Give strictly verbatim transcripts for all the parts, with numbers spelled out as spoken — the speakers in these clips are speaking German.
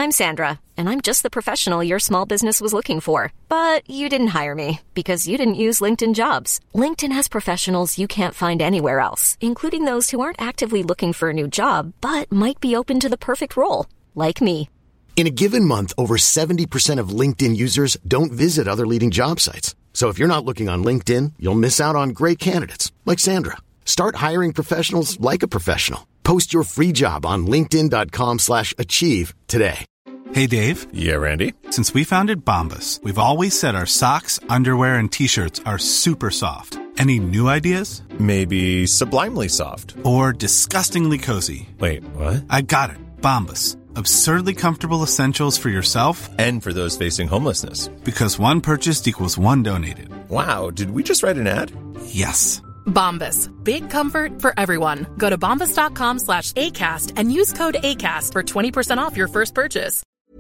I'm Sandra, and I'm just the professional your small business was looking for. But you didn't hire me because you didn't use LinkedIn Jobs. LinkedIn has professionals you can't find anywhere else, including those who aren't actively looking for a new job, but might be open to the perfect role, like me. In a given month, over seventy percent of LinkedIn users don't visit other leading job sites. So if you're not looking on LinkedIn, you'll miss out on great candidates like Sandra. Start hiring professionals like a professional. Post your free job on linkedin.com slash achieve today. Hey, Dave. Yeah, Randy. Since we founded Bombas, we've always said our socks, underwear, and T-shirts are super soft. Any new ideas? Maybe sublimely soft. Or disgustingly cozy. Wait, what? I got it. Bombas. Absurdly comfortable essentials for yourself and for those facing homelessness. Because one purchased equals one donated. Wow, did we just write an ad? Yes. Bombas. Big comfort for everyone. Go to bombas.com slash ACAST and use code ACAST for twenty percent off your first purchase.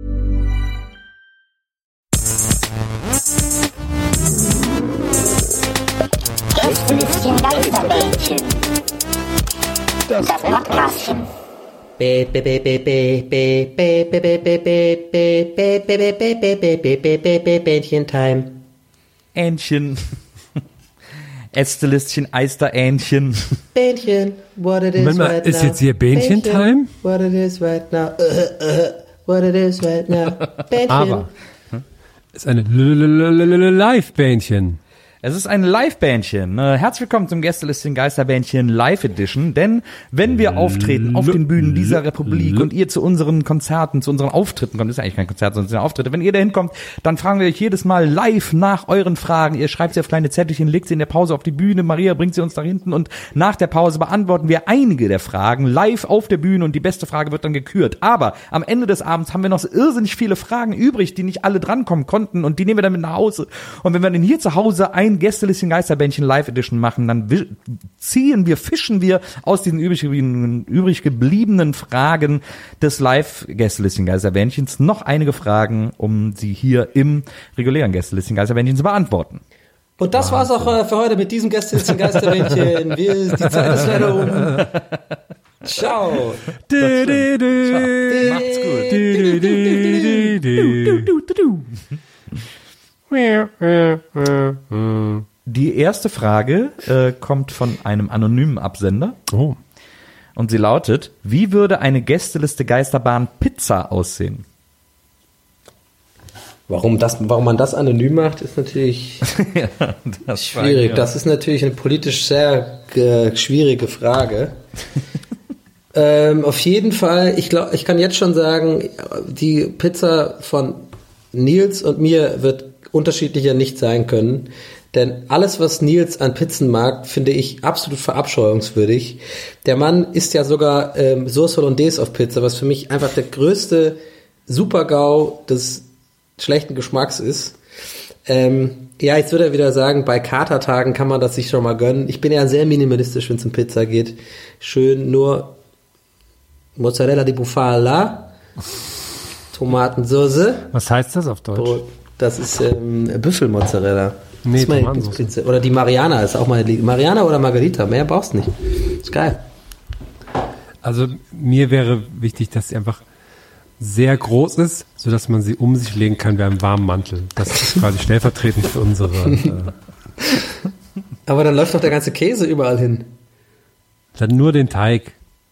Gästelistchen Geisterbällchen. Das Podcastchen. Bähnchen-Time. Ähnchen. Ästelistchen, Eister-Ähnchen. Bähnchen, what it is Moment mal, right ist now. jetzt hier Bähnchen-Time? What it is right now. Uh, uh, what it is right now. Bähnchen. Aber es ist eine Live-Bähnchen. Es ist ein Live-Bändchen. Herzlich willkommen zum Gästelistchen Geisterbändchen Live-Edition. Denn wenn wir auftreten auf den Bühnen dieser Republik und ihr zu unseren Konzerten, zu unseren Auftritten kommt, ist ja eigentlich kein Konzert, sondern Auftritte, wenn ihr da hinkommt, dann fragen wir euch jedes Mal live nach euren Fragen. Ihr schreibt sie auf kleine Zettelchen, legt sie in der Pause auf die Bühne, Maria bringt sie uns da hinten und nach der Pause beantworten wir einige der Fragen live auf der Bühne und die beste Frage wird dann gekürt. Aber am Ende des Abends haben wir noch irrsinnig viele Fragen übrig, die nicht alle drankommen konnten und die nehmen wir dann mit nach Hause. Und wenn wir dann hier zu Hause ein Gästelistchen Geisterbändchen Live Edition machen, dann ziehen wir, fischen wir aus diesen übrig gebliebenen, übrig gebliebenen Fragen des Live Gästelistchen Geisterbändchens noch einige Fragen, um sie hier im regulären Gästelistchen Geisterbändchen zu beantworten. Und das war's auch äh, für heute mit diesem Gästelistchen Geisterbändchen. Wir, die Zeit ist leider um. Ciao. Du, du, du. Ciao. Macht's gut. Du, du, du, du, du, du. Die erste Frage äh, kommt von einem anonymen Absender. Oh. Und sie lautet: Wie würde eine Gästeliste Geisterbahn Pizza aussehen? Warum, das, warum man das anonym macht, ist natürlich ja, das schwierig. Ja. Das ist natürlich eine politisch sehr äh, schwierige Frage. ähm, auf jeden Fall, ich glaube, ich kann jetzt schon sagen, die Pizza von Nils und mir wird unterschiedlicher nicht sein können, denn alles, was Nils an Pizzen mag, finde ich absolut verabscheuungswürdig. Der Mann isst ja sogar ähm, Sauce Hollandaise auf Pizza, was für mich einfach der größte Super-GAU des schlechten Geschmacks ist. Ähm, ja, jetzt würde er wieder sagen, bei Katertagen kann man das sich schon mal gönnen. Ich bin ja sehr minimalistisch, wenn es um Pizza geht. Schön nur Mozzarella di Bufala, Tomatensauce. Was heißt das auf Deutsch? Brot. Das ist ähm, Büffelmozzarella. Nee, das ist meine Lieblingspizza. Oder die Mariana ist auch meine Lieblings. Mariana oder Margarita, mehr brauchst du nicht. Ist geil. Also mir wäre wichtig, dass sie einfach sehr groß ist, sodass man sie um sich legen kann wie einen warmen Mantel. Das ist quasi stellvertretend für unsere... Äh Aber dann läuft doch der ganze Käse überall hin. Dann nur den Teig.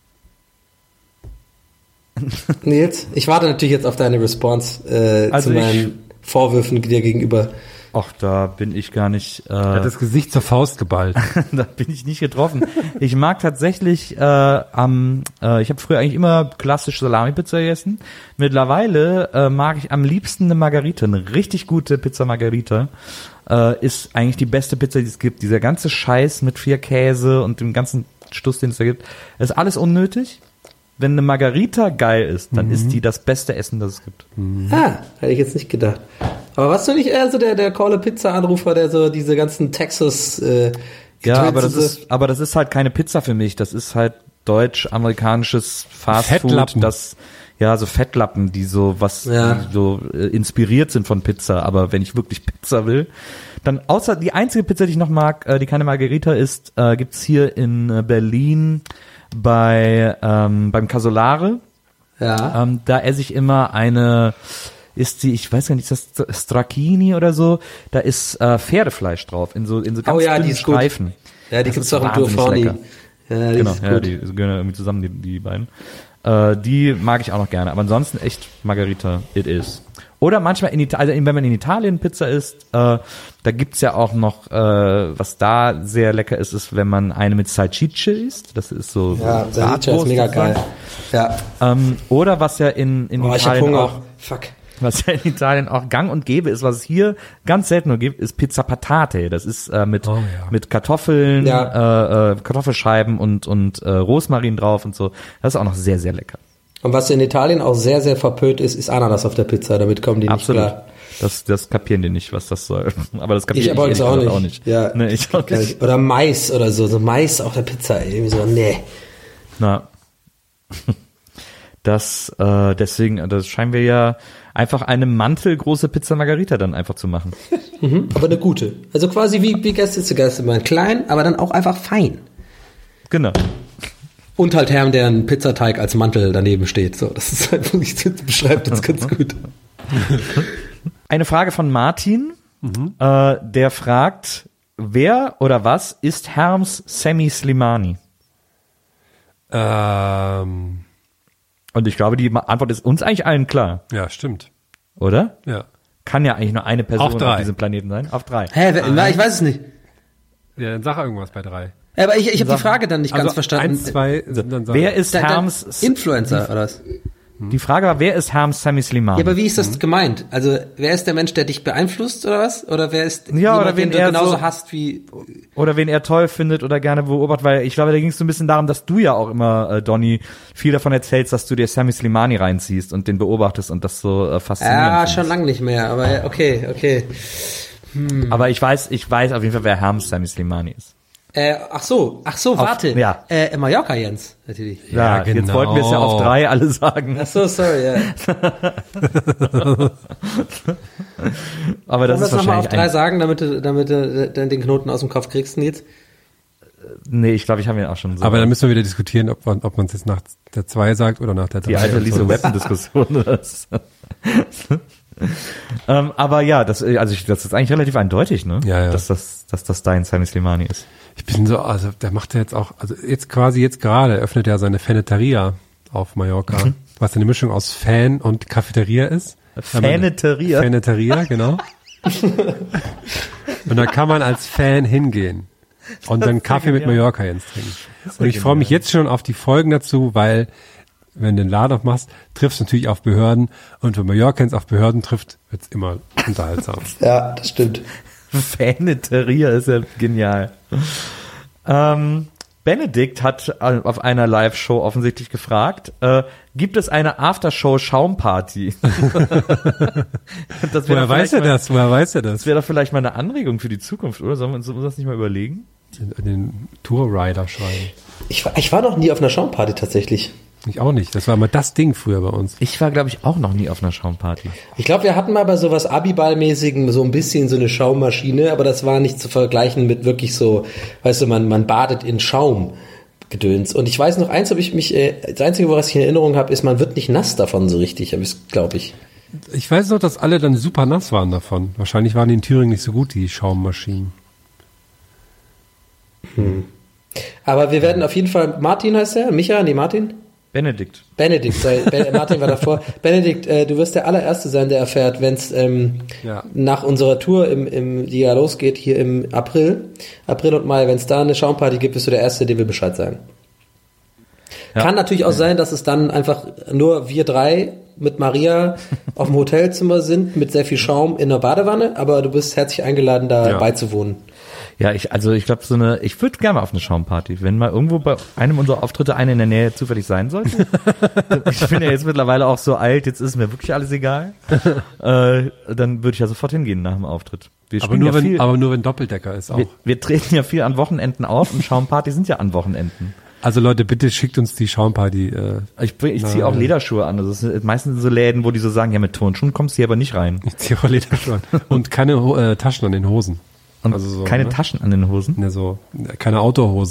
Nils, ich warte natürlich jetzt auf deine Response äh, also zu meinen Vorwürfen dir gegenüber. Ach, da bin ich gar nicht... Äh, er hat das Gesicht zur Faust geballt. Da bin ich nicht getroffen. Ich mag tatsächlich äh, am... Äh, ich habe früher eigentlich immer klassisch Salami-Pizza gegessen. Mittlerweile äh, mag ich am liebsten eine Margarita. Eine richtig gute Pizza Margarita äh, ist eigentlich die beste Pizza, die es gibt. Dieser ganze Scheiß mit vier Käse und dem ganzen Stuss, den es da gibt, ist alles unnötig. Wenn eine Margarita geil ist, dann mhm. ist die das beste Essen, das es gibt. Mhm. Ah, hätte ich jetzt nicht gedacht. Aber warst du nicht eher so der, der Call-a-Pizza-Anrufer, der so diese ganzen Texas... Äh, ja, aber das, ist, aber das ist halt keine Pizza für mich. Das ist halt deutsch-amerikanisches Fastfood. Das, ja, so Fettlappen, die so was ja. die so äh, inspiriert sind von Pizza. Aber wenn ich wirklich Pizza will, dann außer die einzige Pizza, die ich noch mag, äh, die keine Margarita ist, äh, gibt's hier in äh, Berlin bei ähm, beim Casolare. Ja. Ähm, da esse ich immer eine, ist die, ich weiß gar nicht, ist das Stracchini oder so? Da ist äh, Pferdefleisch drauf, in so, in so ganz Oh ja, dünnen die ist gut. Streifen. Ja, die Das gibt's ist auch im wahnsinnig Duoforni. lecker. Ja, die Genau, ist ja, gut. die gehören irgendwie zusammen, die, die beiden. Äh, die mag ich auch noch gerne. Aber ansonsten echt Margarita, it is. Oder manchmal, in Italien, also wenn man in Italien Pizza isst, äh, da gibt's ja auch noch, äh, was da sehr lecker ist, ist, wenn man eine mit Salsicce isst. Das ist so Ja, so Salsicce ist mega geil. Ja. Ähm, oder was ja in, in Oh, ich hab Italien Hunger. auch, Fuck. was ja in Italien auch gang und gäbe ist, was es hier ganz selten nur gibt, ist Pizza Patate. Das ist äh, mit Oh, ja. mit Kartoffeln, Ja. äh, äh, Kartoffelscheiben und und äh, Rosmarin drauf und so. Das ist auch noch sehr sehr lecker. Und was in Italien auch sehr, sehr verpönt ist, ist Ananas auf der Pizza. Damit kommen die Absolut. nicht klar. Das das kapieren die nicht, was das soll. Aber das kapiere Ich ich, aber jetzt auch ehrlich nicht. gesagt Ja. Nee, ich auch nicht. Oder Mais oder so. So Mais auf der Pizza. Ey. Irgendwie so, nee. Na. Das, äh, deswegen, das scheinen wir ja einfach eine mantelgroße Pizza Margarita dann einfach zu machen. Mhm. Aber eine gute. Also quasi wie, wie Gäste zu Gäste. Mal klein, aber dann auch einfach fein. Genau. Und halt Herrn, der einen Pizzateig als Mantel daneben steht. So, das ist halt wirklich, das beschreibt das ganz gut. Eine Frage von Martin, Mhm. äh, der fragt, wer oder was ist Herms Semi Slimani? Ähm, Und ich glaube, die Antwort ist uns eigentlich allen klar, ja, stimmt. oder? Ja. Kann ja eigentlich nur eine Person Auf drei. auf diesem Planeten sein. Auf drei. Hä, wer, na, ich weiß es nicht. Ja, dann sag irgendwas bei drei. Aber ich, ich habe die Frage dann nicht Also ganz verstanden. eins, zwei, sind dann sagen. Wer ist Da- da- Herms, Influencer oder was? die Frage war, wer ist Herms Semi Slimani? Ja, aber wie ist das gemeint? Also, wer ist der Mensch, der dich beeinflusst oder was? Oder wer ist Ja, jemand, oder wen den du er genauso so- hasst wie... Oder wen er toll findet oder gerne beobachtet, weil ich glaube, da ging es so ein bisschen darum, dass du ja auch immer, äh, Donny, viel davon erzählst, dass du dir Sami Slimani reinziehst und den beobachtest und das so äh, faszinierend Ja, findest. schon lange nicht mehr, aber ja, okay, okay. Aber ich weiß, ich weiß auf jeden Fall, wer Herms Sami Slimani ist. Äh, ach so, ach so, warte. ja. Äh, Mallorca Jens, natürlich. Ja, Ja, genau. jetzt wollten wir es ja auf drei alle sagen. Ach so, sorry, ja. Aber das Wollen wir ist es nochmal auf wahrscheinlich drei ein, sagen, damit du, damit du dann den Knoten aus dem Kopf kriegst, Nils? nee, ich glaube, ich habe ihn auch schon so. Aber dann müssen wir wieder diskutieren, ob man ob man es jetzt nach der zwei sagt oder nach der drei. die alte und so. Lisa Weapon-Diskussion. Das- ähm, aber ja, das, also ich, das ist eigentlich relativ eindeutig, ne? Ja, ja. Dass das, dass das dein Sami Slimani ist. Ich bin so, also der macht ja jetzt auch, also jetzt quasi jetzt gerade öffnet er seine Faneteria auf Mallorca, Mhm. was eine Mischung aus Fan und Cafeteria ist. Faneteria? Faneteria, genau. Und da kann man als Fan hingehen und dann Kaffee mit Mallorca Jens trinken. Und ich freue mich jetzt schon auf die Folgen dazu, weil wenn du den Laden aufmachst, triffst du natürlich auf Behörden und wenn Mallorcans auf Behörden trifft, wird's immer unterhaltsam. Ja, das stimmt. Faneteria ist ja genial. Ähm, Benedikt hat auf einer Live-Show offensichtlich gefragt, äh, gibt es eine Aftershow-Schaumparty? Das wäre Woher doch weiß vielleicht er mal- das? Woher weiß er Das das? wäre doch vielleicht mal eine Anregung für die Zukunft, oder? Sollen wir uns das nicht mal überlegen? In den Tour-Rider schreiben. Ich war, ich war noch nie auf einer Schaumparty tatsächlich. Ich auch nicht. Das war mal das Ding früher bei uns. Ich war, glaube ich, auch noch nie auf einer Schaumparty. Ich glaube, wir hatten mal bei sowas Abiball-mäßigen so ein bisschen so eine Schaummaschine, aber das war nicht zu vergleichen mit wirklich so, weißt du, man, man badet in Schaum. Gedöns. Und ich weiß noch, eins habe ich mich, äh, das Einzige, was ich in Erinnerung habe, ist, man wird nicht nass davon so richtig, glaube ich. Ich weiß noch, dass alle dann super nass waren davon. Wahrscheinlich waren die in Thüringen nicht so gut, die Schaummaschinen. Hm. Aber wir werden auf jeden Fall, Martin heißt der? Micha? Nee, Martin? Benedikt. Benedikt, sei, ben, Martin war davor. Benedikt, äh, du wirst der allererste sein, der erfährt, wenn es ähm, Ja. nach unserer Tour, im, im, die ja losgeht, hier im April, April und Mai, wenn es da eine Schaumparty gibt, bist du der Erste, der will Bescheid sagen. Ja. Kann natürlich auch sein, dass es dann einfach nur wir drei mit Maria auf dem Hotelzimmer sind, mit sehr viel Schaum in der Badewanne, aber du bist herzlich eingeladen, da Ja. beizuwohnen. Ja, ich, also ich glaube, so eine, ich würde gerne mal auf eine Schaumparty, wenn mal irgendwo bei einem unserer Auftritte eine in der Nähe zufällig sein sollte. Ich bin ja jetzt mittlerweile auch so alt, jetzt ist mir wirklich alles egal. äh, dann würde ich ja sofort hingehen nach dem Auftritt. Wir Aber spielen nur, ja wenn, viel, aber nur wenn Doppeldecker ist auch. wir, wir treten ja viel an Wochenenden auf und Schaumpartys sind ja an Wochenenden. Also Leute, bitte schickt uns die Schaumparty. Äh, Ich, bring- ich ziehe auch Nein. Lederschuhe an. Also es sind meistens so Läden, wo die so sagen, ja, mit Turnschuhen kommst du hier aber nicht rein. ich ziehe auch Lederschuhe an. Und keine Ho- äh, Taschen an den Hosen. Und Also so, keine ne? Taschen an den Hosen. Ne, so, keine Outdoor-Hosen.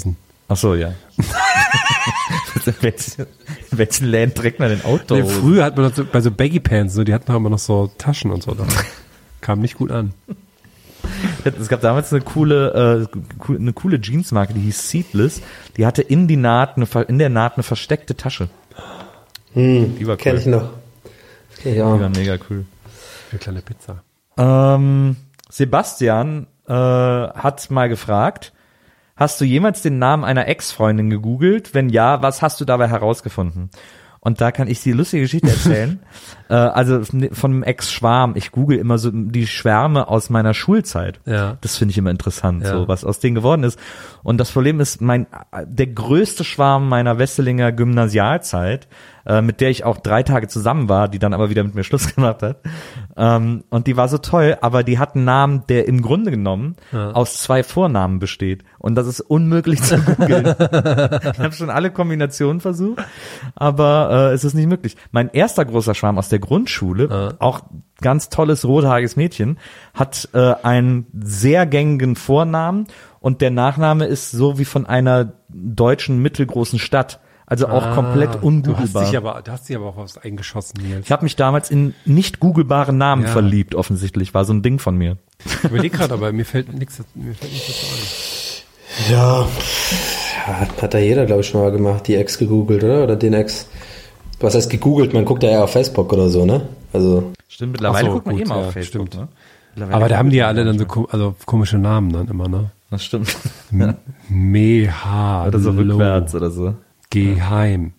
Ach so, ja. in, welchen, in welchen Läden trägt man denn Outdoor? Nee, früher hat man das so, bei so Baggy Pants, so, die hatten immer noch so Taschen und so. Da. Kam nicht gut an. Es gab damals eine coole, äh, eine coole Jeansmarke, die hieß Seedless. Die hatte in die Naht, eine, in der Naht eine versteckte Tasche. Hm, die war cool. Kenn ich noch. Okay, ja. Die war mega cool. Eine kleine Pizza. Ähm, Sebastian äh, hat mal gefragt, hast du jemals den Namen einer Ex-Freundin gegoogelt? Wenn ja, was hast du dabei herausgefunden? Und da kann ich die lustige Geschichte erzählen. äh, also von einem Ex-Schwarm. Ich google immer so die Schwärme aus meiner Schulzeit. Ja. Das finde ich immer interessant, ja. so was aus denen geworden ist. Und das Problem ist, mein der größte Schwarm meiner Wesselinger Gymnasialzeit, äh, mit der ich auch drei Tage zusammen war, die dann aber wieder mit mir Schluss gemacht hat. Ähm, und die war so toll, aber die hat einen Namen, der im Grunde genommen ja. aus zwei Vornamen besteht. Und das ist unmöglich zu googeln. Ich habe schon alle Kombinationen versucht, aber äh, es ist nicht möglich. Mein erster großer Schwarm aus der Grundschule, ja. auch ganz tolles rothaariges Mädchen, hat äh, einen sehr gängigen Vornamen und der Nachname ist so wie von einer deutschen mittelgroßen Stadt. Also auch ah, komplett ungoogelbar. Du hast dich aber, du hast dich aber auch was eingeschossen, Nils. Ich habe mich damals in nicht googelbare Namen ja. verliebt, offensichtlich. War so ein Ding von mir. Ich überlege gerade, aber mir fällt nichts mir fällt nichts dazu ein. Ja, hat da jeder, glaube ich, schon mal gemacht, die Ex gegoogelt, oder? Oder den Ex. Was heißt gegoogelt? Man guckt ja eher auf Facebook oder so, ne? Also. Stimmt, mittlerweile so, guckt man gut, eh mal ja, auf Facebook, stimmt. Ne? Aber da haben die ja alle dann so also komische Namen dann immer, ne? Das stimmt. Ja. Meha. Oder so rückwärts oder so. Geheim.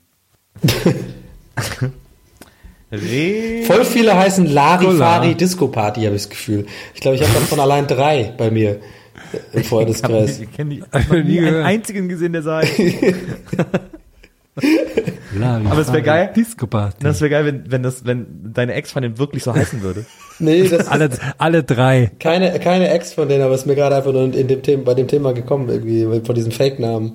Voll viele heißen Larifari Disco Party, habe ich das Gefühl. Ich glaube, ich habe davon allein drei bei mir im Freundeskreis. Ich habe nie, hab nie einen einzigen gesehen, der sagt. Aber es wäre geil. Disco Party. Das wäre geil, wenn, wenn das, wenn deine Ex-Freundin wirklich so heißen würde. Nee, das alle, alle drei. Keine, keine Ex von denen, aber es ist mir gerade einfach nur in dem Thema, bei dem Thema gekommen, irgendwie, von diesen Fake-Namen.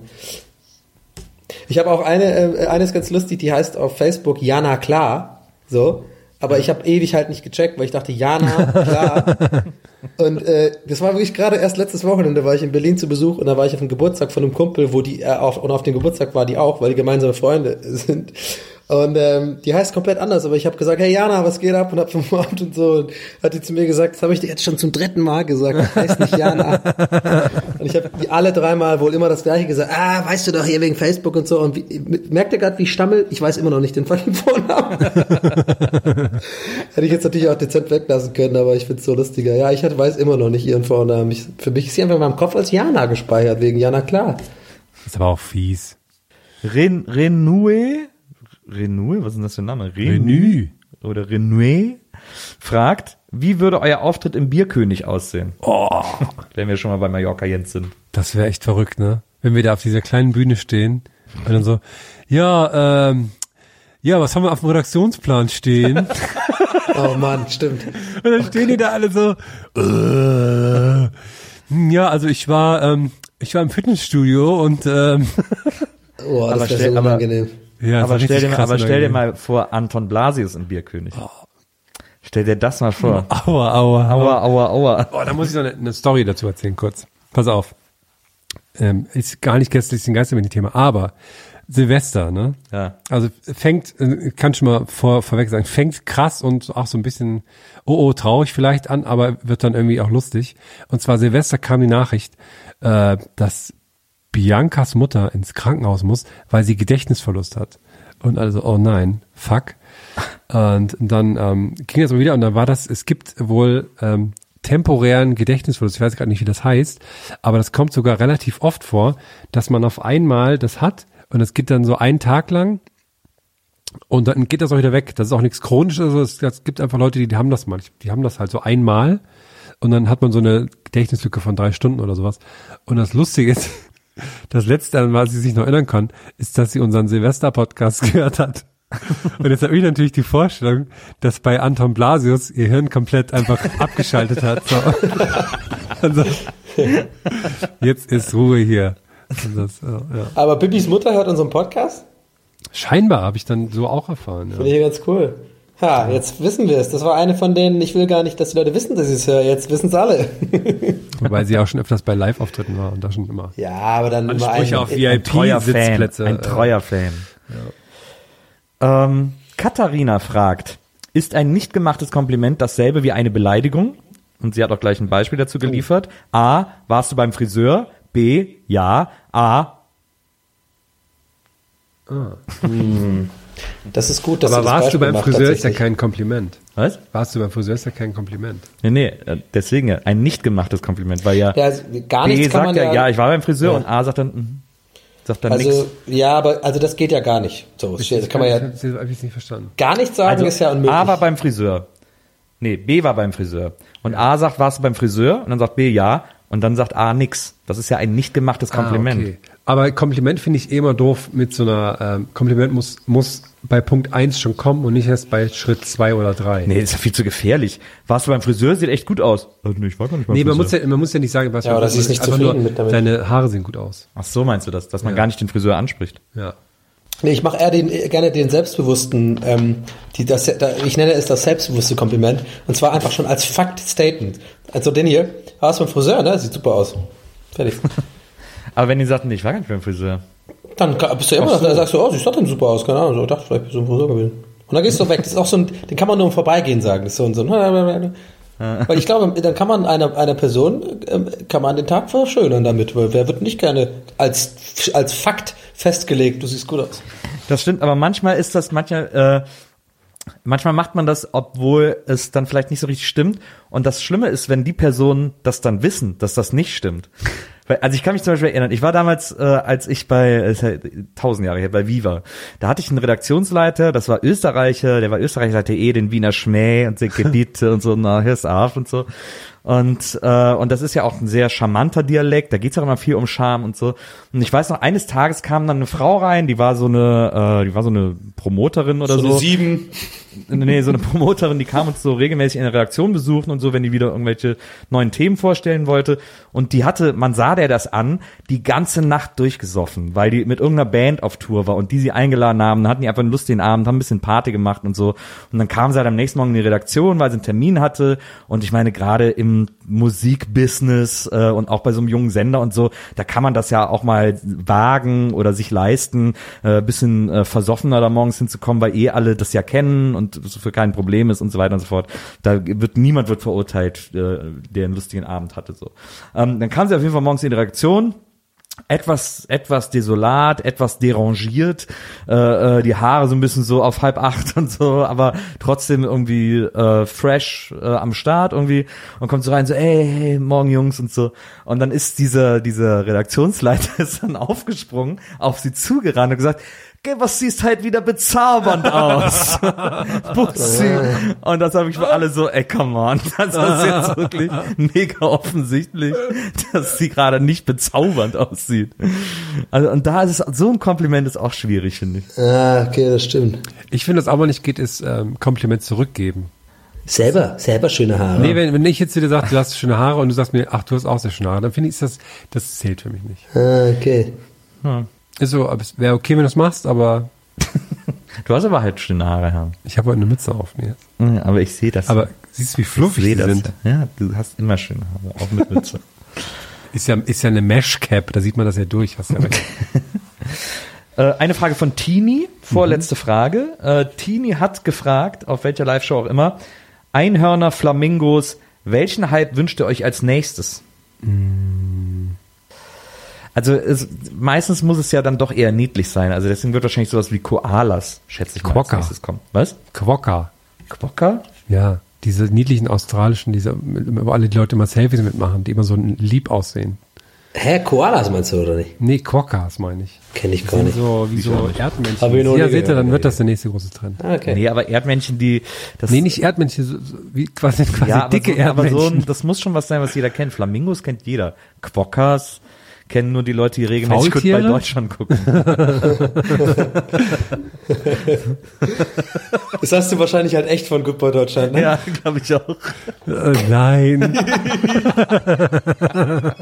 Ich habe auch eine, äh, eines ganz lustig, die heißt auf Facebook Jana Klar, so, aber ich habe ewig halt nicht gecheckt, weil ich dachte, Jana Klar. Und äh, das war wirklich gerade erst letztes Wochenende, war ich in Berlin zu Besuch und da war ich auf dem Geburtstag von einem Kumpel, wo die, äh, auf, und auf dem Geburtstag war die auch, weil die gemeinsame Freunde sind. Und ähm, die heißt komplett anders, aber ich habe gesagt, hey Jana, was geht ab? Und hab vermordet und so. Und hat die zu mir gesagt, das habe ich dir jetzt schon zum dritten Mal gesagt, das heißt nicht Jana. Und ich habe die alle dreimal wohl immer das Gleiche gesagt, ah, weißt du doch, hier wegen Facebook und so. Und wie, merkt ihr gerade, wie ich stammel? Ich weiß immer noch nicht den fucking Vornamen. Hätte ich jetzt natürlich auch dezent weglassen können, aber ich find's so lustiger. Ja, ich weiß immer noch nicht ihren Vornamen. Ich, für mich ist sie einfach in meinem Kopf als Jana gespeichert, wegen Jana Klar. Das ist aber auch fies. Ren, Renue? Renue, was ist denn das für ein Name? Renue. Oder Renue fragt, wie würde euer Auftritt im Bierkönig aussehen? Oh. Wenn wir schon mal bei Mallorca Jens sind. Das wäre echt verrückt, ne? Wenn wir da auf dieser kleinen Bühne stehen und dann so, ja, ähm, ja, was haben wir auf dem Redaktionsplan stehen? Oh Mann, stimmt. Und dann stehen die da alle so, äh, ja, also ich war, ähm, ich war im Fitnessstudio und, ähm, oh, das wäre so unangenehm. Ja, aber stell, dir mal, aber stell dir mal vor, Anton Blasius im Bierkönig. Oh. Stell dir das mal vor. Aua, aua, aua, aua, aua. Oh, da muss ich noch eine, eine Story dazu erzählen, kurz. Pass auf. Ähm, ist gar nicht gestern Geisterbändchen-Thema, aber Silvester, ne? Ja. Also fängt, kann schon mal vor, vorweg sagen, fängt krass und auch so ein bisschen, oh, oh, traurig vielleicht an, aber wird dann irgendwie auch lustig. Und zwar Silvester kam die Nachricht, äh, dass Biancas Mutter ins Krankenhaus muss, weil sie Gedächtnisverlust hat. Und also, oh nein, fuck. Und dann ähm, ging das mal wieder und dann war das, es gibt wohl ähm, temporären Gedächtnisverlust, ich weiß gerade nicht, wie das heißt, aber das kommt sogar relativ oft vor, dass man auf einmal das hat und es geht dann so einen Tag lang und dann geht das auch wieder weg. Das ist auch nichts Chronisches, also es, es gibt einfach Leute, die, die haben das mal, die haben das halt so einmal und dann hat man so eine Gedächtnislücke von drei Stunden oder sowas. Und das Lustige ist, das Letzte, an was sie sich noch erinnern kann, ist, dass sie unseren Silvester-Podcast gehört hat. Und jetzt habe ich natürlich die Vorstellung, dass bei Anton Blasius ihr Hirn komplett einfach abgeschaltet hat. So. Also, jetzt ist Ruhe hier. Das, ja. Aber Bibis Mutter hört unseren Podcast? Scheinbar, habe ich dann so auch erfahren. Ja. Finde ich ganz cool. Ha, jetzt wissen wir es. Das war eine von denen, ich will gar nicht, dass die Leute wissen, dass ich es höre. Jetzt wissen es alle. Wobei sie auch schon öfters bei Live-Auftritten war und da schon immer. Ja, aber dann immer ein, auf V ein I treuer Fan. P-Sitzplätze. Ein treuer Fan. Ja. Ähm, Katharina fragt, ist ein nicht gemachtes Kompliment dasselbe wie eine Beleidigung? Und sie hat auch gleich ein Beispiel dazu geliefert. A, warst du beim Friseur? B, ja. A, Ah. Hm. Das ist gut, dass Aber du das warst du Beispiel beim machst, Friseur ist ja tatsächlich. kein Kompliment. was? Warst du beim Friseur ist ja kein Kompliment. Nee, nee, deswegen ja, ein nicht gemachtes Kompliment, weil ja, Ja, also gar B nichts kann sagt man ja, ja, ja, ich war beim Friseur Ja. und A sagt dann, mm, sagt dann also, nichts. ja, aber, also das geht ja gar nicht. So, das kann man ja, Ich habe es nicht verstanden. gar nichts sagen Also, ist ja unmöglich. A war beim Friseur. Nee, B war beim Friseur. Und A sagt, warst du beim Friseur? Und dann sagt B ja. Und dann sagt A nix. Das ist ja ein nicht gemachtes Kompliment. Ah, okay. Aber Kompliment finde ich eh immer doof mit so einer, ähm, Kompliment muss, muss bei Punkt eins schon kommen und nicht erst bei Schritt zwei oder drei. Nee, das ist ja viel zu gefährlich. Warst du beim Friseur? Sieht echt gut aus. Also, nee, ich war gar nicht beim Nee, man Friseur. muss ja, man muss ja nicht sagen, was Ja, oder sie ist nicht einfach zufrieden nur, mit damit. deine Haare sehen gut aus. Ach so meinst du das, dass man Ja. gar nicht den Friseur anspricht. Ja. Nee, ich mache eher den, gerne den selbstbewussten, ähm, die, das, da, ich nenne es das selbstbewusste Kompliment. Und zwar einfach schon als Fact-Statement. Also den hier, hast du beim Friseur, ne? Sieht super aus. Fertig. Aber wenn die sagten, nee, ich war gar nicht beim Friseur. Dann ka- bist du immer noch, dann sagst du, oh, sieht doch denn super aus, keine Ahnung. So, ich dachte, vielleicht bist du im Friseur gewesen. Und dann gehst du weg. Das ist auch so ein, den kann man nur im Vorbeigehen sagen. Das ist so ein, so ein weil ich glaube, dann kann man einer, einer Person, ähm, kann man den Tag verschönern damit, weil wer wird nicht gerne als, als Fakt festgelegt, du siehst gut aus. Das stimmt, aber manchmal ist das, manchmal, äh, manchmal macht man das, obwohl es dann vielleicht nicht so richtig stimmt. Und das Schlimme ist, wenn die Personen das dann wissen, dass das nicht stimmt. Weil, also ich kann mich zum Beispiel erinnern, ich war damals, äh, als ich bei, äh, tausend Jahre her, bei Viva, da hatte ich einen Redaktionsleiter, das war Österreicher, der war Österreicher, hatte eh den Wiener Schmäh und den Gedite und so, na, hier ist Arf und so. Und äh, und das ist ja auch ein sehr charmanter Dialekt, da geht's auch immer viel um Charme und so. Und ich weiß noch, eines Tages kam dann eine Frau rein, die war so eine, äh, die war so eine Promoterin oder so. So eine sieben. Nee, so eine Promoterin, die kam uns so regelmäßig in der Redaktion besuchen und so, wenn die wieder irgendwelche neuen Themen vorstellen wollte. Und die hatte, man sah der das an, die ganze Nacht durchgesoffen, weil die mit irgendeiner Band auf Tour war und die sie eingeladen haben. Dann hatten die einfach einen lustigen Abend, haben ein bisschen Party gemacht und so. Und dann kam sie halt am nächsten Morgen in die Redaktion, weil sie einen Termin hatte. Und ich meine, gerade im Musikbusiness äh, und auch bei so einem jungen Sender und so, da kann man das ja auch mal wagen oder sich leisten, äh, bisschen äh, versoffener da morgens hinzukommen, weil eh alle das ja kennen und es für kein Problem ist und so weiter und so fort. Da wird niemand wird verurteilt, äh, der einen lustigen Abend hatte. So. Ähm, dann kam sie auf jeden Fall morgens in die Redaktion. Etwas, etwas desolat, etwas derangiert, äh, äh, die Haare so ein bisschen so auf halb acht und so, aber trotzdem irgendwie äh, fresh äh, am Start irgendwie und kommt so rein so, ey, hey, morgen Jungs und so. Und dann ist dieser, dieser Redaktionsleiter ist dann aufgesprungen, auf sie zugerannt und gesagt, okay, was siehst halt wieder bezaubernd aus. Bussi. Und das habe ich für alle so, ey, come on. Das ist jetzt wirklich mega offensichtlich, dass sie gerade nicht bezaubernd aussieht. Also, und da ist es, so ein Kompliment ist auch schwierig, finde ich. Ah, okay, das stimmt. Ich finde, was aber nicht geht, ist ähm, Kompliment zurückgeben. Selber, selber schöne Haare. Nee, wenn, wenn ich jetzt zu dir sage, du hast schöne Haare und du sagst mir, ach, du hast auch sehr schöne Haare, dann finde ich, ist das, das zählt für mich nicht. Ah, okay. Hm. Ist so, aber es wäre okay, wenn du es machst, aber Du hast aber halt schöne Haare, Herr. ich habe heute eine Mütze auf mir. Ja, aber ich sehe das. Aber siehst du, wie fluffig ich die sehe das. sind? Ja, du hast immer schöne Haare, auch mit Mütze. Ist ja, ist ja eine Mesh-Cap, da sieht man das ja durch. Hast ja recht. Äh, eine Frage von Tini, vorletzte mhm. Frage. Äh, Tini hat gefragt, auf welcher Live-Show auch immer, Einhörner, Flamingos, welchen Hype wünscht ihr euch als nächstes? Mm. Also es, meistens muss es ja dann doch eher niedlich sein. Also deswegen wird wahrscheinlich sowas wie Koalas, schätze ich mal, als Quokka. nächstes kommen. Was? Quokka. Quokka? Ja, diese niedlichen australischen, diese, wo alle die Leute immer Selfies mitmachen, die immer so lieb aussehen. Hä, Koalas meinst du, oder nicht? Nee, Quokkas meine ich. Kenn ich Die gar sind nicht. so wie so Hab ich Erdmännchen. noch Ja, nie seht ihr, dann gehört, wird nee. das der nächste große Trend. Ah, okay. Nee, aber Erdmännchen, die... Das, Nee, nicht Erdmännchen, so, so, wie quasi, quasi ja, aber dicke so, aber Erdmännchen. so ein, das muss schon was sein, was jeder kennt. Flamingos kennt jeder. Quokkas kennen nur die Leute, die regelmäßig gut bei Faultiere? Deutschland gucken. Das hast du wahrscheinlich halt echt von Goodbye Deutschland, ne? Ja, glaube ich auch. Äh, nein.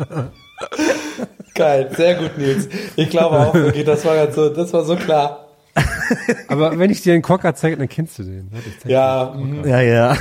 Geil, sehr gut, Nils. Ich glaube auch, okay, das war ganz so, das war so klar. Aber wenn ich dir einen Quokka zeige, dann kennst du den. Ja, Ja, ja.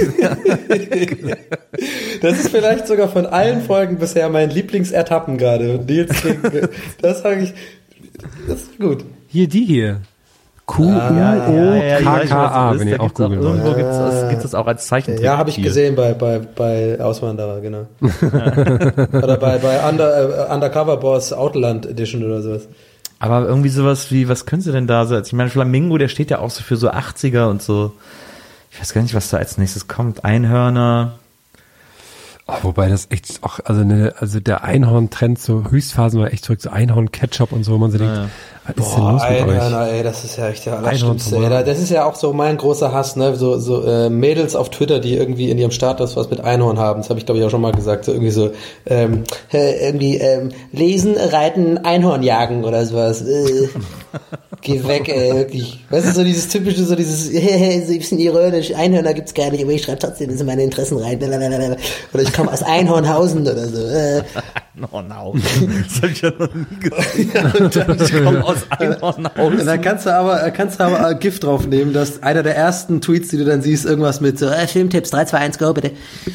das ist vielleicht sogar von allen Folgen bisher mein Lieblingsertappen gerade. Nils Trinken, das sage ich, das ist gut. Hier, die hier. Q U O K K A, wenn ihr auch googeln wollt. Irgendwo gibt es gibt's das auch als Zeichentrick. Ja, habe ich gesehen bei, bei, bei Auswanderer, genau. Oder bei, bei Under, uh, Undercover Boss Outland Edition oder sowas. Aber irgendwie sowas wie, was können sie denn da so? Ich meine, Flamingo, der steht ja auch so für so achtziger und so. Ich weiß gar nicht, was da als nächstes kommt. Einhörner. Oh, wobei das echt auch, also eine, also der Einhorn-Trend, so Höchstphasen war echt zurück, so Einhorn-Ketchup und so, wo man so denkt, Ja. was ist denn los mit Einhörner, euch? ey, das ist ja echt der Einhorn Allerschlimmste. Ey. Da- Das ist ja auch so mein großer Hass, ne? So, so äh, Mädels auf Twitter, die irgendwie in ihrem Status was mit Einhorn haben. Das habe ich, glaube ich, auch schon mal gesagt. So irgendwie so, ähm, äh, irgendwie ähm, lesen, reiten, Einhorn jagen oder sowas. Äh. Geh weg, ey, wirklich. Weißt du, so dieses typische, so dieses, so ein bisschen ironisch, Einhörner gibt's gar nicht, aber ich schreibe trotzdem in meine Interessen rein. Blablabla. Oder ich komme aus Einhornhausen oder so. Äh. Einhornhausen. Das habe ich ja noch nie gesehen. Ich komme aus Einhornhausen. Und dann kannst du aber, kannst du aber Gift drauf nehmen, dass einer der ersten Tweets, die du dann siehst, irgendwas mit so, äh, Filmtipps, drei, zwei, eins, go, bitte.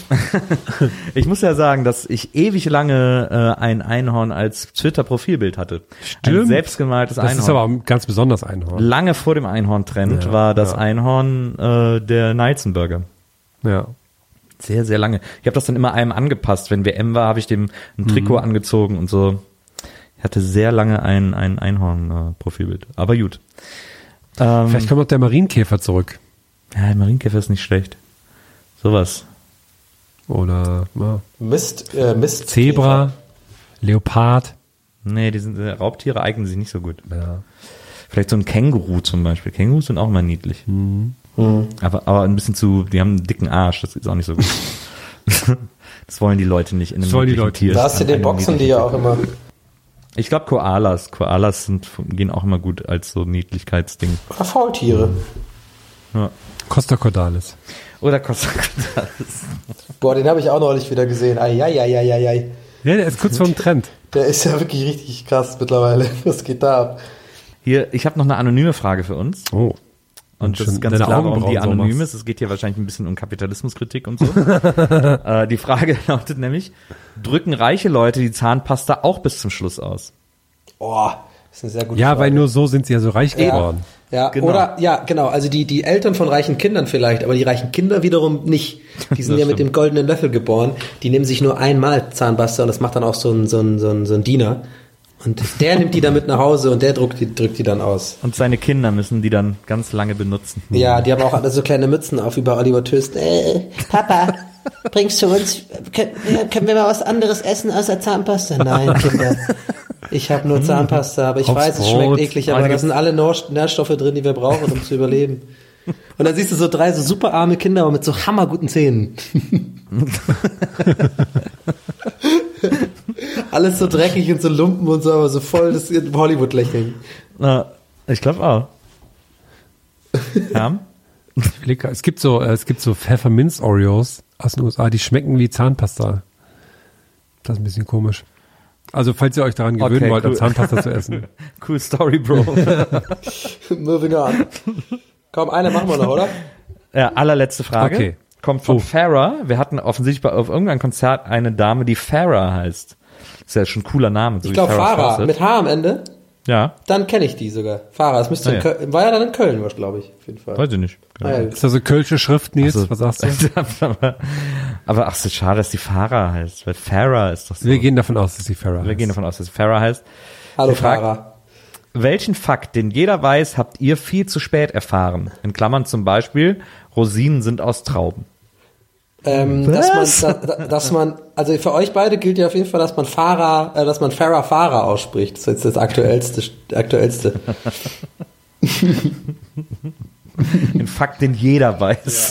Ich muss ja sagen, dass ich ewig lange äh, ein Einhorn als Twitter-Profilbild hatte. Ein Stimmt. selbstgemaltes Das Einhorn. ist aber auch ganz besonders Einhorn. Lange vor dem Einhorn-Trend Ja, war das ja. Einhorn äh, der Neizenburger. Ja. Sehr, sehr lange. Ich habe das dann immer einem angepasst. Wenn W M war, habe ich dem ein Trikot angezogen und so. Ich hatte sehr lange ein, ein Einhorn-Profilbild. Aber gut. Ähm, Vielleicht kommt noch der Marienkäfer zurück. ja, der Marienkäfer ist nicht schlecht. Sowas. Oder ja. Mist, äh, Mist. Zebra, Leopard. Nee, die sind, äh, Raubtiere eignen sich nicht so gut. Ja. Vielleicht so ein Känguru zum Beispiel. Kängurus sind auch mal niedlich. Mhm. Aber, aber ein bisschen zu, die haben einen dicken Arsch, das ist auch nicht so gut. Das wollen die Leute nicht in einem Das wollen die niedlichen Leute Tier. Da hast du an den einem Boxen die niedlichen ja auch Tier. immer. Ich glaube Koalas. Koalas sind, gehen auch immer gut als so Niedlichkeitsding. Oder Faultiere. Ja. Costa Cordalis. Oder Costa. Boah, den habe ich auch neulich wieder gesehen. Eieieiei. Ja, der ist kurz vor dem Trend. Der ist ja wirklich richtig krass mittlerweile. Was geht da ab? Hier, ich habe noch eine anonyme Frage für uns. Oh. Und das schon ist ganz deine klar, warum Augenbrauen die so anonym machst. ist. Es geht hier wahrscheinlich ein bisschen um Kapitalismuskritik und so. äh, die Frage lautet nämlich, drücken reiche Leute die Zahnpasta auch bis zum Schluss aus? Oh, das ist eine sehr gute Ja, Frage. weil nur so sind sie ja so reich Ja. geworden. Ja, Genau. oder, ja, genau, also die, die Eltern von reichen Kindern vielleicht, aber die reichen Kinder wiederum nicht. Die sind Das ja mit stimmt. dem goldenen Löffel geboren. Die nehmen sich nur einmal Zahnpasta und das macht dann auch so ein, so ein, so ein, so ein Diener. Und der nimmt die dann mit nach Hause und der drückt die, drückt die dann aus. Und seine Kinder müssen die dann ganz lange benutzen. Ja, die haben auch alle so kleine Mützen auf, wie bei Oliver Twist. Äh, Papa, bringst du uns, können, können wir mal was anderes essen außer Zahnpasta? Nein, Kinder. Ich habe nur Zahnpasta, aber ich Aufs weiß, es Brot. schmeckt eklig, aber Also da sind alle Nähr- Nährstoffe drin, die wir brauchen, um zu überleben. Und dann siehst du so drei so super arme Kinder, aber mit so hammerguten Zähnen. Alles so dreckig und so Lumpen und so, aber so voll das Hollywood-Lächeln. Na, ich glaube auch. Ja. Ich überleg grad, Es gibt so, äh, es gibt so Pfefferminz-Oreos aus den U S A, die schmecken wie Zahnpasta. Das ist ein bisschen komisch. Also, falls ihr euch daran gewöhnen Okay, wollt, cool. Zahnpasta zu essen. Cool Story, Bro. Moving on. Komm, eine machen wir noch, oder? Ja, allerletzte Frage. Okay. Kommt von Oh. Farrah. Wir hatten offensichtlich bei, auf irgendeinem Konzert eine Dame, die Farrah heißt. Ist ja schon ein cooler Name. So Ich wie glaube Farrah Farah, Fawcett. mit H am Ende. Ja, Dann kenne ich die sogar. Farah, das müsste Ah, in ja. Köln, war ja dann in Köln, was glaube ich, auf jeden Fall. weiß ich nicht. Ah, ja. Ist das so kölsche Schrift, Nils? Also- Was sagst du? aber, aber ach so, schade, dass die Farrah heißt. Weil Farrah ist doch so. Wir gehen davon aus, dass sie Farrah Wir heißt. gehen davon aus, dass sie Farrah heißt. Hallo Wir fragen- Farah. Welchen Fakt, den jeder weiß, habt ihr viel zu spät erfahren? In Klammern zum Beispiel, Rosinen sind aus Trauben. Ähm, dass man, da, da, dass man, also für euch beide gilt ja auf jeden Fall, dass man Farah, äh, dass man Farah Farah ausspricht. Das ist jetzt das aktuellste, aktuellste. Ein Fakt, den jeder weiß.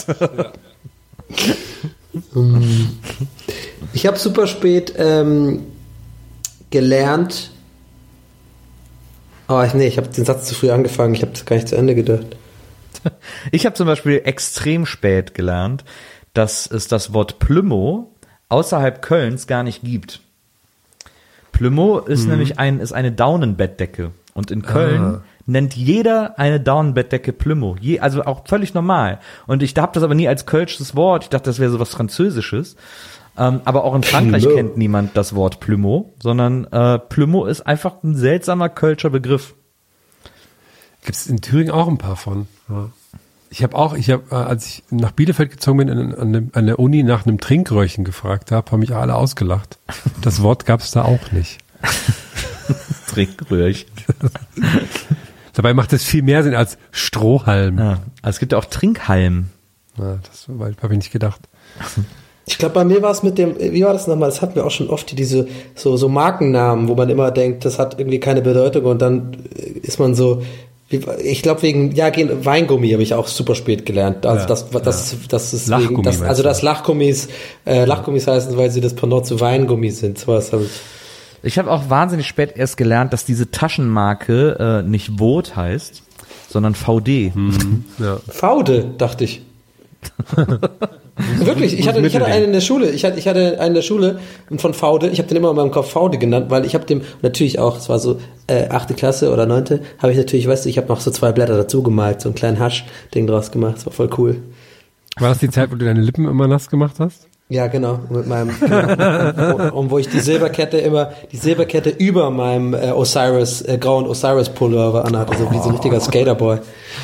Ich habe super spät ähm, gelernt. Oh, ich, nee, ich habe den Satz zu früh angefangen. Ich habe das gar nicht zu Ende gedacht. Ich habe zum Beispiel extrem spät gelernt, dass es das Wort Plümo außerhalb Kölns gar nicht gibt. Plümo ist nämlich ein, ist eine Daunenbettdecke. Und in Köln nennt jeder eine Daunenbettdecke Plümo. Je, also auch völlig normal. Und ich habe das aber nie als kölsches Wort. Ich dachte, das wäre so was Französisches. Ähm, aber auch in Frankreich Plümo. kennt niemand das Wort Plümo, sondern äh, Plümo ist einfach ein seltsamer kölscher Begriff. Gibt es in Thüringen auch ein paar von. Ja. Ich habe auch, ich habe, äh, als ich nach Bielefeld gezogen bin, an, an, an der Uni nach einem Trinkröhrchen gefragt habe, haben mich alle ausgelacht. Das Wort gab es da auch nicht. Trinkröhrchen. Dabei macht es viel mehr Sinn als Strohhalm. Ja, also es gibt ja auch Trinkhalm. Ja, das habe ich nicht gedacht. Ich glaube, bei mir war es mit dem, wie war das nochmal? Das hatten wir auch schon oft, diese so, so Markennamen, wo man immer denkt, das hat irgendwie keine Bedeutung und dann ist man so, wie, ich glaube wegen, ja, Weingummi habe ich auch super spät gelernt. Also Ja, das, das, das, ja. das ist Lachgummi, wegen, das, meinst also du? das Lachgummis, äh, Lachgummis heißen, weil sie das Pendant zu Weingummi sind. So was habe ich. Ich habe auch wahnsinnig spät erst gelernt, dass diese Taschenmarke äh, nicht Vot heißt, sondern V D. Mhm. Ja. Faude, dachte ich. Wirklich, ich hatte, ich hatte einen in der Schule, ich hatte, ich hatte einen in der Schule von Faude, ich habe den immer in meinem Kopf Faude genannt, weil ich habe dem natürlich auch, es war so äh, achte Klasse oder neunte, habe ich natürlich, weißt du, ich habe noch so zwei Blätter dazu gemalt, so einen kleinen Hasch-Ding draus gemacht, das war voll cool. War das die Zeit, wo du deine Lippen immer nass gemacht hast? Ja, genau, mit meinem, genau. Und wo ich die Silberkette immer, die Silberkette über meinem äh, Osiris, äh, grauen Osiris-Pullover anhatte, so wie so ein richtiger Skaterboy.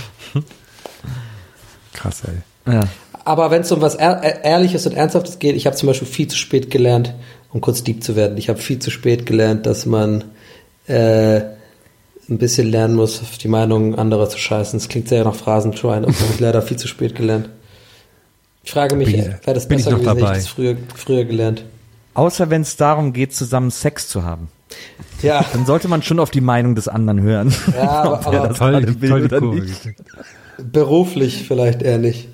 Krass, ey. Ja. Aber wenn es um was Ehr- Ehrliches und Ernsthaftes geht, ich habe zum Beispiel viel zu spät gelernt, um kurz deep zu werden, ich habe viel zu spät gelernt, dass man äh, ein bisschen lernen muss, auf die Meinung anderer zu scheißen. Das klingt sehr nach Phrasenschwein, aber das habe ich leider viel zu spät gelernt. Ich frage mich, Bin- wäre das bin ich besser noch gewesen, hätte dabei. ich das früher, früher gelernt. Außer wenn es darum geht, zusammen Sex zu haben. Ja, Dann sollte man schon auf die Meinung des anderen hören. ja aber, Ob der aber das Toll, gerade will toll die oder Kurve nicht. gekriegt. beruflich vielleicht eher nicht.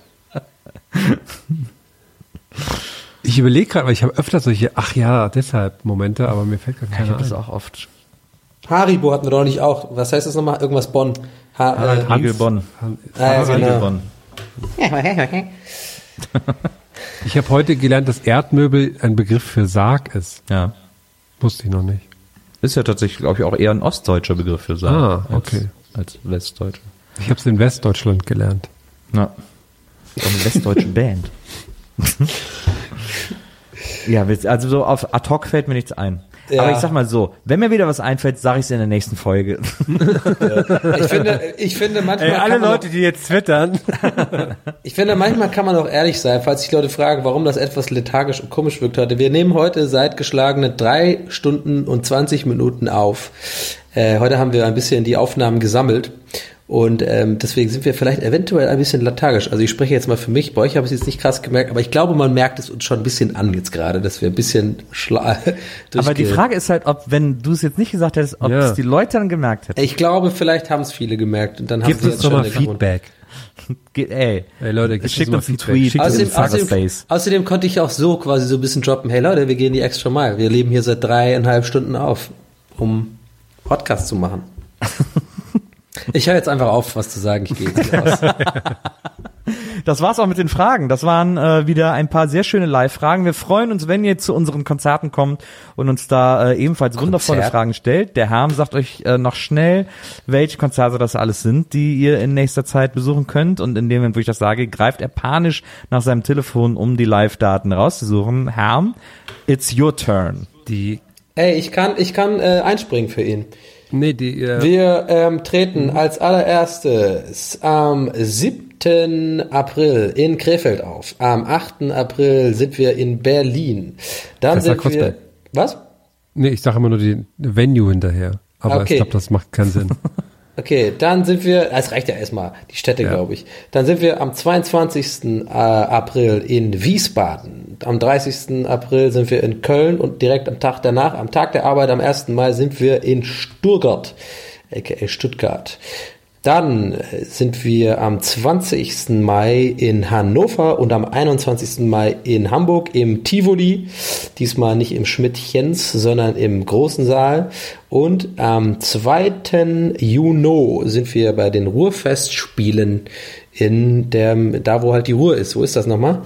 Ich überlege gerade, weil ich habe öfter solche, ach ja, deshalb Momente, aber mir fällt gar Ja, ich keiner habe das ein. auch oft. Haribo hatten wir doch nicht auch. Was heißt das nochmal? Irgendwas Bonn. Ha, Harald äh, Riegel Bonn. ah, ja, Riegel genau. Bonn. Ich habe heute gelernt, dass Erdmöbel ein Begriff für Sarg ist. Ja. Wusste ich noch nicht. Ist ja tatsächlich, glaube ich, auch eher ein ostdeutscher Begriff für Sarg. Ah, okay. Als, als westdeutscher. Ich habe es in Westdeutschland gelernt. Ja. Auch eine westdeutsche Band. Ja, also so auf ad hoc fällt mir nichts ein. Ja. Aber ich sag mal so, wenn mir wieder was einfällt, sage ich es in der nächsten Folge. Ich finde, ich finde manchmal Ey, alle kann man Leute, die jetzt twittern. Ich finde, manchmal kann man auch ehrlich sein, falls sich Leute fragen, warum das etwas lethargisch und komisch wirkt heute. Wir nehmen heute seit geschlagene drei Stunden und zwanzig Minuten auf. Äh, heute haben wir ein bisschen die Aufnahmen gesammelt und ähm, deswegen sind wir vielleicht eventuell ein bisschen lethargisch. Also ich spreche jetzt mal für mich, bei euch habe ich es jetzt nicht krass gemerkt, aber ich glaube, man merkt es uns schon ein bisschen an jetzt gerade, dass wir ein bisschen schla Aber die Frage ist halt, ob, wenn du es jetzt nicht gesagt hättest, ob Ja. es die Leute dann gemerkt hätten. Ich glaube, vielleicht haben es viele gemerkt und dann haben Gibt sie uns jetzt doch schon mal eine Grund. Feedback. Ge- Ey, Ey Leute, gibt schickt uns uns mal einen Feedback. Tweet. Schickt Außerdem, uns außerdem, Cyberspace. außerdem konnte ich auch so quasi so ein bisschen droppen, hey Leute, wir gehen die extra Mile. Wir leben hier seit dreieinhalb Stunden auf, um Podcast zu machen. Ich höre jetzt einfach auf, was zu sagen. Ich gehe jetzt hier raus. Das war's auch mit den Fragen. Das waren äh, wieder ein paar sehr schöne Live-Fragen. Wir freuen uns, wenn ihr zu unseren Konzerten kommt und uns da äh, ebenfalls wundervolle Konzert? Fragen stellt. Der Herm sagt euch äh, noch schnell, welche Konzerte das alles sind, die ihr in nächster Zeit besuchen könnt. Und in dem Moment, wo ich das sage, greift er panisch nach seinem Telefon, um die Live-Daten rauszusuchen. Herm, it's your turn. Die, Ey, ich kann, ich kann äh, einspringen für ihn. nee, die, äh, Wir ähm, treten als allererstes am siebten April in Krefeld auf. Am achten April sind wir in Berlin. Dann Besser sind wir... Kreuzberg. Was? nee, ich sage immer nur die Venue hinterher. Aber Okay. ich glaube, das macht keinen Sinn. Okay, dann sind wir, es reicht ja erstmal, die Städte, Ja. glaube ich. Dann sind wir am zweiundzwanzigsten April in Wiesbaden. Am dreißigsten April sind wir in Köln und direkt am Tag danach, am Tag der Arbeit, am ersten Mai, sind wir in Stuttgart, aka Stuttgart. Dann sind wir am zwanzigsten Mai in Hannover und am einundzwanzigsten Mai in Hamburg im Tivoli. Diesmal nicht im Schmidtchens, sondern im großen Saal. Und am zweiten Juni sind wir bei den Ruhrfestspielen in der, da wo halt die Ruhr ist. Wo ist das nochmal?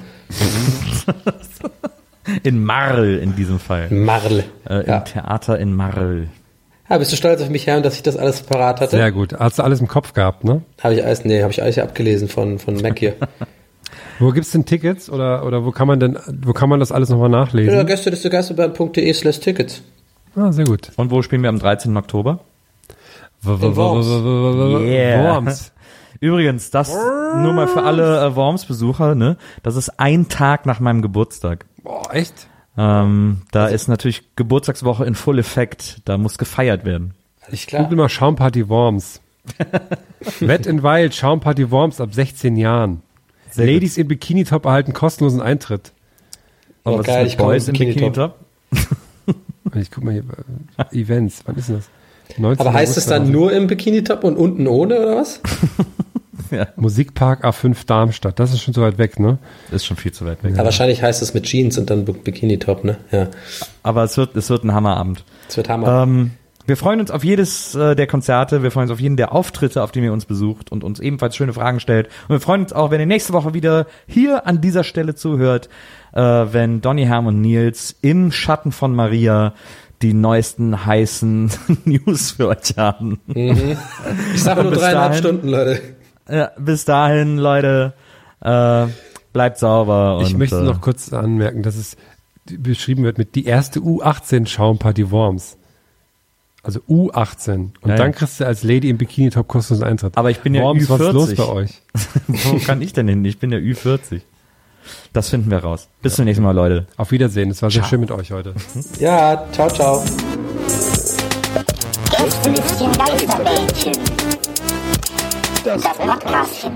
In Marl in diesem Fall. Marl. Äh, Im Ja. Theater in Marl. Ah, bist du stolz auf mich, Herr, dass ich das alles parat hatte? Sehr gut. Hast du alles im Kopf gehabt, ne? Habe ich alles, nee, habe ich alles hier abgelesen von, von Mac hier. Wo gibt's denn Tickets oder, oder wo kann man denn, wo kann man das alles nochmal nachlesen? Ja, gästelistegeisterbahn.de slash Tickets. Ah, sehr gut. Und wo spielen wir am dreizehnten Oktober? In Worms. Yeah. Worms. Übrigens, das nur mal für alle äh, Worms-Besucher, ne? Das ist ein Tag nach meinem Geburtstag. Boah, echt? Ähm, da ist natürlich Geburtstagswoche in Full Effekt. Da muss gefeiert werden. Alles klar. Google mal Schaumparty Worms. Wet n Wild, Schaumparty Worms ab sechzehn Jahren. Sehr Ladies in Bikini-Top erhalten kostenlosen Eintritt. Und Oh, was geil, ist ich mit komm Boys im in Bikini-Top. Bikini-Top? Ich guck mal hier, äh, Events, wann ist denn das? neunzehnten Aber heißt es August dann nur im Bikini-Top und unten ohne, oder was? Musikpark A fünf Darmstadt, das ist schon so weit weg, ne? Ist schon viel zu weit weg. Ja, wahrscheinlich heißt es mit Jeans und dann Bikini-Top, ne? Ja. Aber es wird, es wird ein Hammerabend. Das wird Hammer. Ähm, wir freuen uns auf jedes äh, der Konzerte, wir freuen uns auf jeden der Auftritte, auf dem ihr uns besucht und uns ebenfalls schöne Fragen stellt. Und wir freuen uns auch, wenn ihr nächste Woche wieder hier an dieser Stelle zuhört, äh, wenn Donny, Herm und Nils im Schatten von Maria die neuesten heißen News für euch haben. Mhm. Ich sage nur Bis dreieinhalb dahin. Stunden, Leute. Ja, bis dahin, Leute, äh, bleibt sauber. Und, Ich möchte äh, noch kurz anmerken, dass es beschrieben wird mit die erste U achtzehn Schaumparty Worms. Also U achtzehn. Und Ja, dann ja. kriegst du als Lady im Bikini-Top kostenlosen Eintritt. Aber ich bin ja Worms, Ü was ist los vierzig. bei euch? Wo kann ich denn hin? Ich bin ja Ü vierzig. Das finden wir raus. Bis zum nächsten Mal, Leute. Auf Wiedersehen, es war sehr schön mit euch heute. Ja, ciao, ciao. Gästelistchen Geisterbällchen. Das Podcastchen.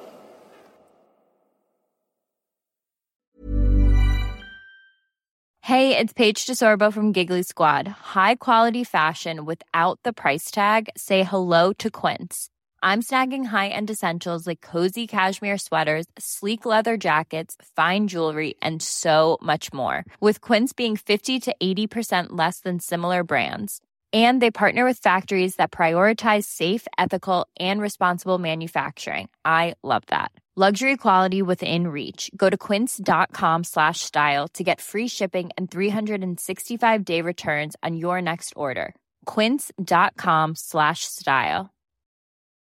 Hey, it's Paige DeSorbo from Giggly Squad. High quality fashion without the price tag. Say hello to Quince. I'm snagging high-end essentials like cozy cashmere sweaters, sleek leather jackets, fine jewelry, and so much more. With Quince being fifty to eighty percent less than similar brands. And they partner with factories that prioritize safe, ethical, and responsible manufacturing. I love that. Luxury quality within reach. Go to quince.com slash style to get free shipping and three sixty-five day returns on your next order. Quince.com slash style.